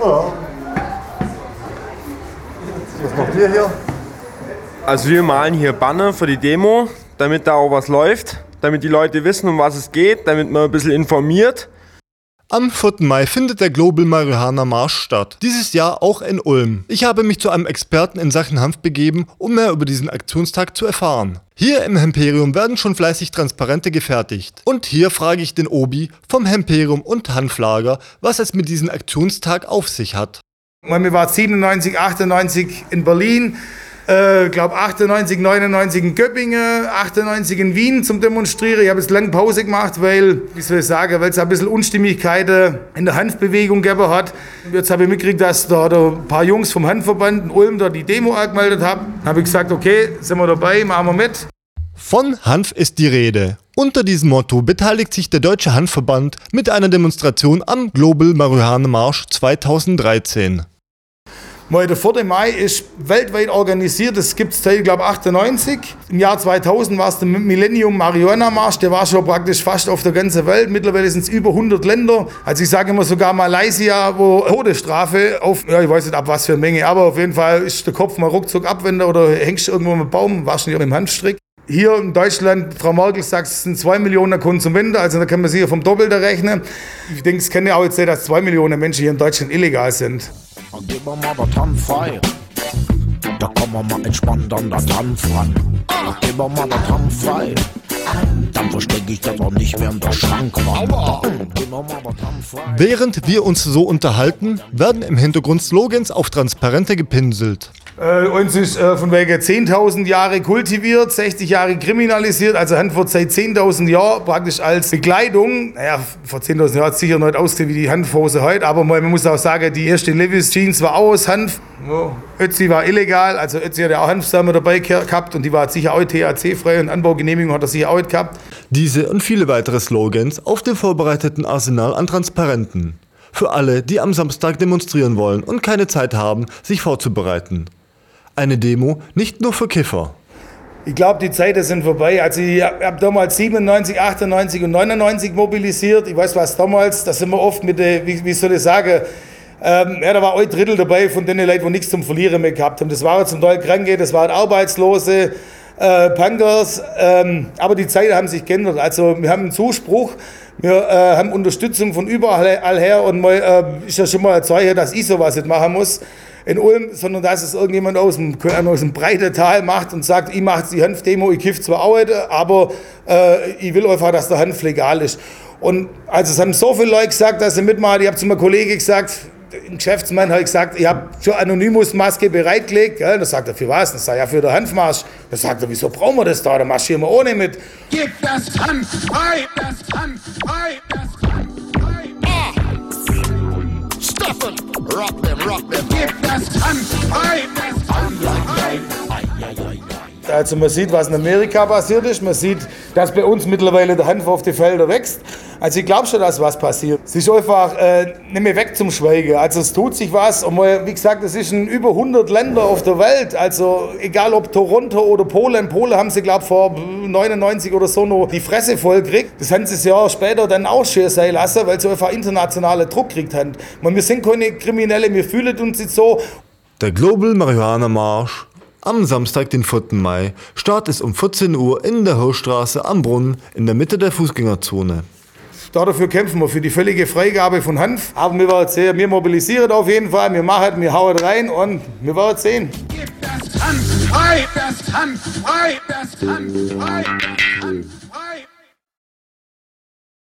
Ja. Was macht ihr hier? Also wir malen hier Banner für die Demo, damit da auch was läuft, damit die Leute wissen, um was es geht, damit man ein bisschen informiert. Am 4. Mai findet der Global Marihuana Marsch statt. Dieses Jahr auch in Ulm. Ich habe mich zu einem Experten in Sachen Hanf begeben, um mehr über diesen Aktionstag zu erfahren. Hier im Hemperium werden schon fleißig Transparente gefertigt. Und hier frage ich den Obi vom Hemperium und Hanflager, was es mit diesem Aktionstag auf sich hat. Wir waren 97, 98 in Berlin. Glaube 98, 99 in Göppingen, 98 in Wien zum Demonstrieren. Ich habe jetzt lange Pause gemacht, weil, wie soll ich sagen, weil es ein bisschen Unstimmigkeiten in der Hanfbewegung gegeben hat. Jetzt habe ich mitgekriegt, dass da ein paar Jungs vom Hanfverband in Ulm da die Demo angemeldet haben. Dann habe ich gesagt, okay, sind wir dabei, machen wir mit. Von Hanf ist die Rede. Unter diesem Motto beteiligt sich der Deutsche Hanfverband mit einer Demonstration am Global Marihuana Marsch 2013. Der 4. Mai ist weltweit organisiert, das gibt es seit, glaube ich, 98. Im Jahr 2000 war es der Millennium Marihuana Marsch, der war schon praktisch fast auf der ganzen Welt. Mittlerweile sind es über 100 Länder. Also ich sage immer sogar Malaysia, wo Todesstrafe auf, ja, ich weiß nicht ab was für eine Menge, aber auf jeden Fall ist der Kopf mal ruckzuck abwenden oder hängst irgendwo am Baum, warst nicht mit dem Handstrick. Hier in Deutschland, Frau Merkel sagt, es sind 2 Millionen Konsumenten, also da kann man sicher vom Doppelten rechnen. Ich denke, es kann ja auch jetzt sein, dass 2 Millionen Menschen hier in Deutschland illegal sind. Dann geben wir mal das Hanf frei. Da kommen wir mal entspannt an das Hanf ran. Dann geben wir mal das Hanf frei. Dann verstecke ich das auch nicht während der Schrankwand. Während wir uns so unterhalten, werden im Hintergrund Slogans auf Transparente gepinselt. Uns ist von wegen 10.000 Jahre kultiviert, 60 Jahre kriminalisiert. Also Hanf wird seit 10.000 Jahren praktisch als Bekleidung. Naja, vor 10.000 Jahren hat es sicher nicht ausgesehen wie die Hanfhose heute. Aber man muss auch sagen, die erste Levi's Jeans war auch aus Hanf. Ötzi war illegal, also Ötzi hat ja auch Hanfsamen dabei gehabt und die war sicher auch THC-frei und Anbaugenehmigung hat er sicher auch gehabt. Diese und viele weitere Slogans auf dem vorbereiteten Arsenal an Transparenten. Für alle, die am Samstag demonstrieren wollen und keine Zeit haben, sich vorzubereiten. Eine Demo nicht nur für Kiffer. Ich glaube, die Zeiten sind vorbei. Also ich habe damals 97, 98 und 99 mobilisiert. Ich weiß was damals, da sind wir oft mit der, wie soll ich sagen, ja, da war ein Drittel dabei von den Leuten, die nichts zum Verlieren mehr gehabt haben. Das waren zum Teil Kranke, das waren Arbeitslose, Punkers, aber die Zeiten haben sich geändert. Also wir haben einen Zuspruch, wir haben Unterstützung von überall her und mal, ist ja schon mal ein Zeichen, dass ich sowas nicht machen muss in Ulm, sondern dass es irgendjemand aus dem breiten Tal macht und sagt, ich mache die Hanfdemo, ich kiff zwar auch nicht, aber ich will einfach, dass der Hanf legal ist. Und also es haben so viele Leute gesagt, dass sie mitmachen. Ich habe zu meinem Kollegen gesagt, ein Geschäftsmann hat gesagt, ich habe schon Anonymous-Maske bereitgelegt. Ja, da sagt er, für was? Das sei ja für den Hanfmarsch. Da sagt er, wieso brauchen wir das da? Da marschieren wir ohne mit. Gib das Hanf frei, das Hanf frei, das Hanf frei. Stop it, rock them. Gib das Hanf frei, das Hanf frei. Also man sieht, was in Amerika passiert ist. Man sieht, dass bei uns mittlerweile der Hanf auf die Felder wächst. Also ich glaube schon, dass was passiert. Es ist einfach nicht mehr weg zum Schweigen. Also es tut sich was. Und wie gesagt, es ist in über 100 Länder auf der Welt. Also egal ob Toronto oder Polen. Polen haben sie, glaube ich, vor 99 oder so noch die Fresse voll gekriegt. Das haben sie ein Jahr später dann auch schön sein lassen, weil sie einfach internationalen Druck gekriegt haben. Wir sind keine Kriminelle, wir fühlen uns nicht so. Der Global Marihuana Marsch am Samstag, den 4. Mai, Start ist um 14 Uhr in der Hirschstraße am Brunnen in der Mitte der Fußgängerzone. Dafür kämpfen wir, für die völlige Freigabe von Hanf. Aber wir werden sehen, wir mobilisieren auf jeden Fall, wir machen, wir hauen rein und wir werden sehen. Gib das Hanf frei, das Hanf frei, das Hanf frei, das Hanf frei.